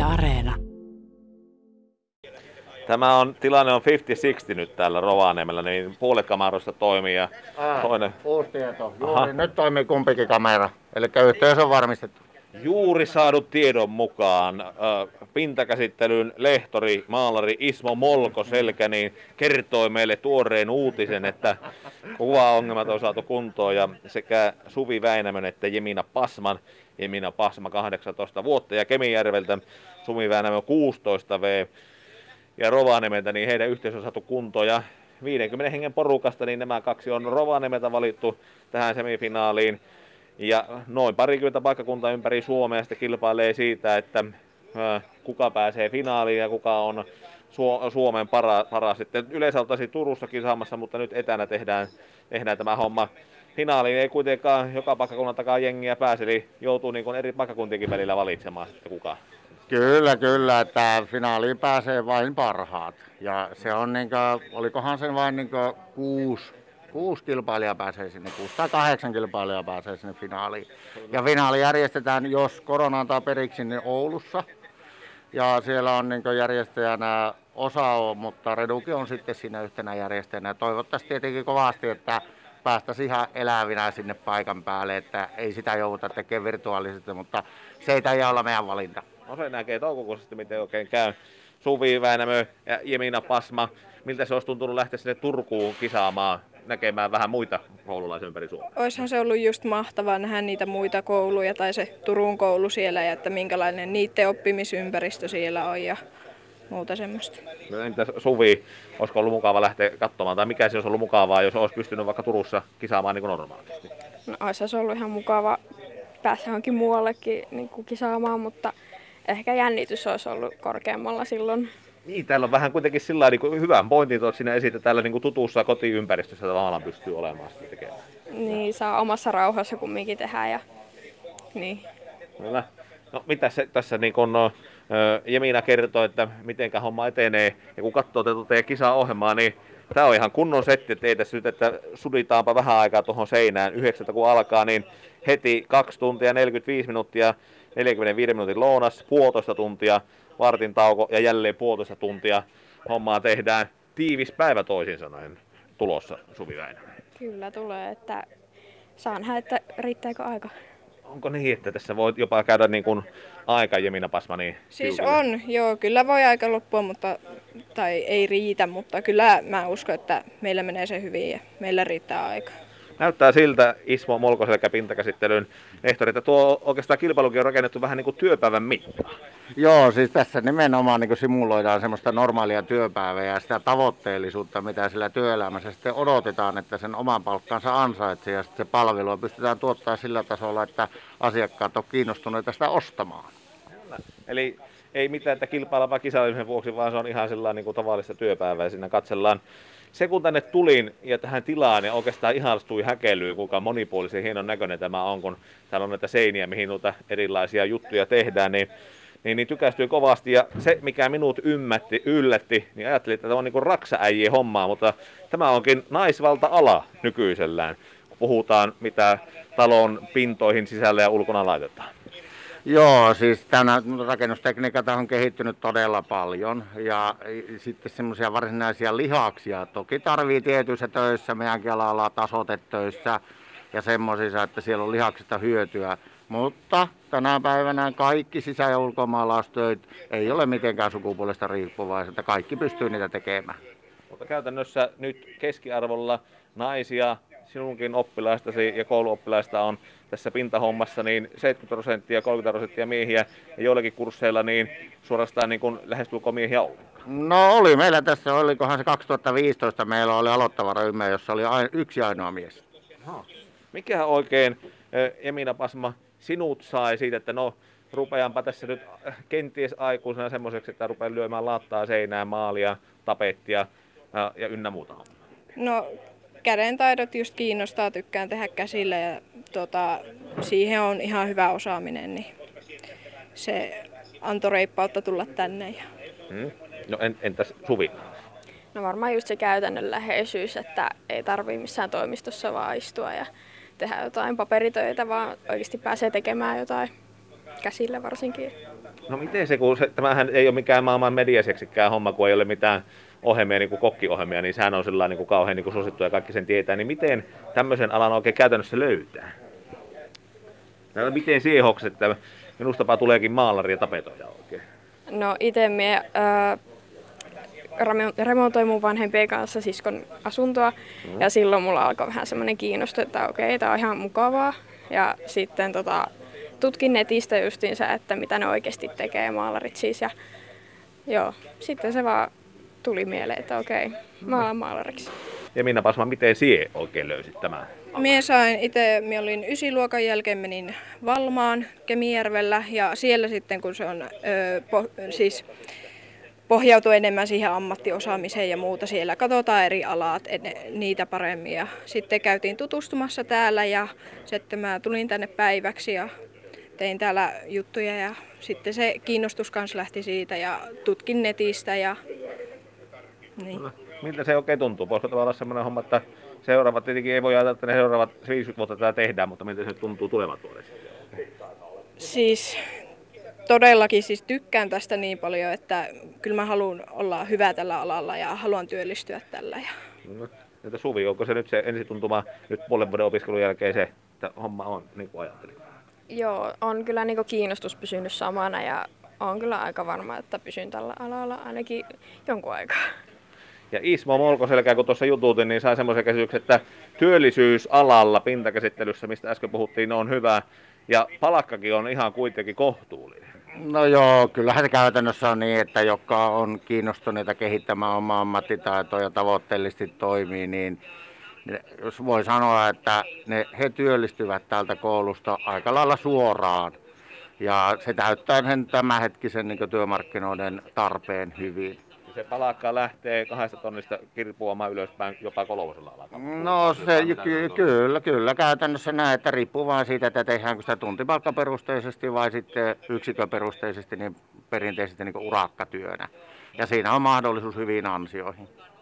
Areena. Tilanne on 50-60 nyt täällä Rovaniemellä, niin puolet kameroista toimii ja toinen... Uusi tieto. Juuri nyt toimii kumpikin kamera, eli yhteys on varmistettu. Juuri saadut tiedon mukaan pintakäsittelyn lehtori, maalari Ismo Molko-Selkä niin kertoi meille tuoreen uutisen, että kuvaongelmat on saatu kuntoon ja sekä Suvi Väinämön että Jemina Pasma 18 vuotta ja Kemijärveltä Suvi Väinämö 16 V ja Rovaniemeltä, niin heidän yhteys on saatu kuntoon ja 50 hengen porukasta, niin nämä kaksi on Rovaniemeltä valittu tähän semifinaaliin. Ja noin parikymmentä paikkakuntaa ympäri Suomea sitten kilpailee siitä, että kuka pääsee finaaliin ja kuka on Suomen paras. Sitten yleensä oltaisiin Turussa kisaamassa, mutta nyt etänä tehdään tämä homma. Finaaliin ei kuitenkaan joka paikkakunnan takaa jengiä pääse, eli joutuu niin kuin eri paikkakuntienkin välillä valitsemaan sitten kuka. Kyllä, että finaaliin pääsee vain parhaat. Ja se on olikohan sen vain kuusi kilpailijaa pääsee sinne, 6 tai 8 kilpailijaa pääsee sinne finaaliin. Ja finaali järjestetään, jos korona antaa periksi, niin Oulussa. Ja siellä on järjestäjänä OSA, mutta Reduki on sitten siinä yhtenä järjestäjänä. Toivottavasti tietenkin kovasti, että päästäisiin ihan elävinä sinne paikan päälle, että ei sitä jouduta tekemään virtuaalisesti, mutta se ei taida olla meidän valinta. No se näkee toukokuussa, miten oikein käy. Suvi Väinämö ja Jemina Pasma, miltä se olisi tuntunut lähteä sinne Turkuun kisaamaan, näkemään vähän muita koululaisia ympäri Suomea? Oishan se ollut just mahtavaa nähdä niitä muita kouluja tai se Turun koulu siellä ja että minkälainen niiden oppimisympäristö siellä on ja muuta semmoista. No entäs Suvi, olisiko ollut mukava lähteä katsomaan tai mikä se olisi ollut mukavaa, jos olisi pystynyt vaikka Turussa kisaamaan niin kuin normaalisti? No olisi se ollut ihan mukava päästä johonkin muuallekin niin kuin kisaamaan, mutta ehkä jännitys olisi ollut korkeammalla silloin. Niin, täällä on vähän kuitenkin sillä niin hyvän pointin tuot sinne esitä täällä niin tutussa kotiympäristössä tavallaan pystyy olemaan sitä tekemään. Niin, saa omassa rauhassa kumminkin tehdä ja niin. Kyllä. No mitä se tässä niin kun, Jemina kertoo, että mitenkä homma etenee ja kun katsoo teidän kisaohjelmaa, niin tämä on ihan kunnon setti, että ei tässä nyt, että suditaanpa vähän aikaa tuohon seinään 9 kun alkaa, niin heti 2 tuntia 45 minuuttia, 45 minuutin lounas, 1,5 tuntia, vartin tauko ja jälleen 1,5 tuntia hommaa tehdään. Tiivis päivä toisin sanoen tulossa, Suvi Väinämö. Kyllä tulee, että saa nähdä, että riittääkö aika. Onko niin, että tässä voi jopa käydä niin kuin aika Jemina Pasma niin Siis tiukille? on, joo, kyllä voi aika loppua, tai ei riitä, mutta kyllä mä uskon, että meillä menee se hyvin ja meillä riittää aika. Näyttää siltä Ismo Molko-Selkä pintakäsittelyn lehtori, että tuo oikeastaan kilpailukin on rakennettu vähän niin kuin työpäivän mittaan. Joo, siis tässä nimenomaan simuloidaan semmoista normaalia työpäivää ja sitä tavoitteellisuutta, mitä sillä työelämässä sitten odotetaan, että sen oman palkkansa ansaitsee ja sitten se palvelua pystytään tuottaa sillä tasolla, että asiakkaat on kiinnostuneita sitä ostamaan. Eli ei mitään, että kilpaillaan kisallisen vuoksi, vaan se on ihan sellainen niin kuin tavallista työpäivää. Siinä katsellaan. Se kun tänne tulin ja tähän tilaan ja oikeastaan ihastui häkeilyyn, kuinka monipuolisen hienon näköinen tämä on, kun täällä on näitä seiniä, mihin noita erilaisia juttuja tehdään, niin tykästyi kovasti. Ja se, mikä minut yllätti, niin ajattelin, että tämä on niin kuin raksaäijien hommaa, mutta tämä onkin naisvalta-ala nykyisellään, kun puhutaan, mitä talon pintoihin sisällä ja ulkona laitetaan. Joo, siis tämä rakennustekniikka on kehittynyt todella paljon ja sitten semmoisia varsinaisia lihaksia toki tarvii tietyissä töissä, meidänkin alalla tasoitetöissä ja semmoisissa, että siellä on lihaksista hyötyä. Mutta tänä päivänä kaikki sisä- ja ulkomaalaistöit ei ole mitenkään sukupuolesta riippuvaiset, että kaikki pystyy niitä tekemään. Mutta käytännössä nyt keskiarvolla naisia, sinunkin oppilaistasi ja kouluoppilaista on tässä pintahommassa niin 70%, 30% miehiä ja joillakin kursseilla niin suorastaan niin kuin lähestulkoon miehiä ollenkaan. No oli meillä tässä, olikohan se 2015, meillä oli aloittava ryhmä, jossa oli yksi ainoa mies. Mikä oikein, Jemina Pasma, sinut sai siitä, että no rupeanpa tässä nyt kenties aikuisena semmoiseksi, että rupean lyömään lattaa seinään, maalia, tapettia ja ynnä muuta? No kädentaidot just kiinnostaa, tykkään tehdä käsillä ja siihen on ihan hyvä osaaminen, niin se antoi reippautta tulla tänne. No entäs Suvi? No varmaan just se käytännönläheisyys, että ei tarvitse missään toimistossa vaan istua ja tehdä jotain paperitöitä, vaan oikeasti pääsee tekemään jotain. käsillä varsinkin. No miten se, kun tämähän ei ole mikään maailman mediaseksikään homma, kun ei ole mitään ohjelmia, niin kuin kokkiohjelmia, niin sehän on sillä niin kuin kauhean niin kuin suosittu ja kaikki sen tietää, niin miten tämmöisen alan oikein käytännössä löytää? No, miten siihen hokset, että minusta tuleekin maalari ja tapetoja oikein? No itse minä remontoin mun vanhempien kanssa siskon asuntoa ja silloin mulla alkoi vähän semmoinen kiinnostus, että okei, tää on ihan mukavaa. Ja sitten tutkin netistä justiinsa, että mitä ne oikeasti tekee maalarit siis. Ja joo, sitten se vaan tuli mieleen, että okei, mä alan maalariksi. Ja Minna Pasma, miten sie oikein löysit tämän? Minä olin 9-luokan jälkeen menin Valmaan Kemijärvellä ja siellä sitten kun se on siis pohjautuu enemmän siihen ammattiosaamiseen ja muuta. Siellä katsotaan eri alat, niitä paremmin. Ja sitten käytiin tutustumassa täällä ja sitten mä tulin tänne päiväksi ja tein täällä juttuja. Ja sitten se kiinnostus kanssa lähti siitä ja tutkin netistä. Ja niin. Miltä se oikein tuntuu? Voisiko tavallaan olla sellainen homma, että seuraavat tietenkin ei voi ajatella, että ne seuraavat 50 vuotta tätä tehdään, mutta miltä se tuntuu tulevat vuodet? Siis todellakin siis tykkään tästä niin paljon, että kyllä mä haluan olla hyvä tällä alalla ja haluan työllistyä tällä. Entä Suvi, onko se nyt se ensituntuma nyt puolen vuoden opiskelun jälkeen se, että homma on niin kuin ajattelin? Joo, on kyllä niin kiinnostus pysynyt samana ja on kyllä aika varma, että pysyn tällä alalla ainakin jonkun aikaa. Ja Ismo Molkoselkä, kun tuossa jututin, niin sai semmoisen käsityksen, että työllisyysalalla pintakäsittelyssä, mistä äsken puhuttiin, on hyvä ja palkkakin on ihan kuitenkin kohtuullinen. No joo, kyllähän se käytännössä on niin, että jotka on kiinnostuneita kehittämään omaa ammattitaitoa ja tavoitteellisesti toimii, niin jos voi sanoa, että he työllistyvät täältä koulusta aika lailla suoraan. Ja se täyttää sen tämänhetkisen niin työmarkkinoiden tarpeen hyvin. Se palakka lähtee 2 tonnista kirpuamaan ylöspäin jopa 3 alalla. No se kyllä käytännössä näin, että riippuu vaan siitä, että tehdäänkö sitä tuntipalkkaperusteisesti vai sitten yksikköperusteisesti niin perinteisesti niin urakkatyönä. Ja siinä on mahdollisuus hyviin ansioihin.